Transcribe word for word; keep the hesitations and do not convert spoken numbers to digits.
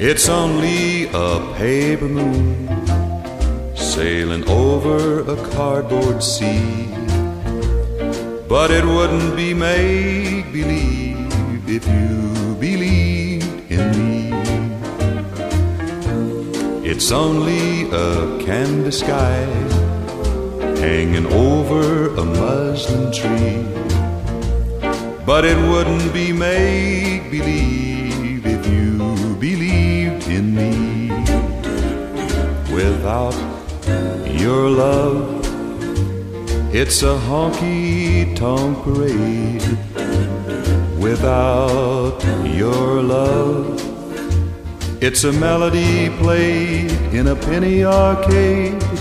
It's only a paper moon sailing over a cardboard sea, but it wouldn't be make-believe if you believed in me. It's only a canvas sky hanging over a muslin tree, but it wouldn't be make-believe if you believed in me. Without your love, it's a honky-tonk parade. Without your love, it's a melody played in a penny arcade.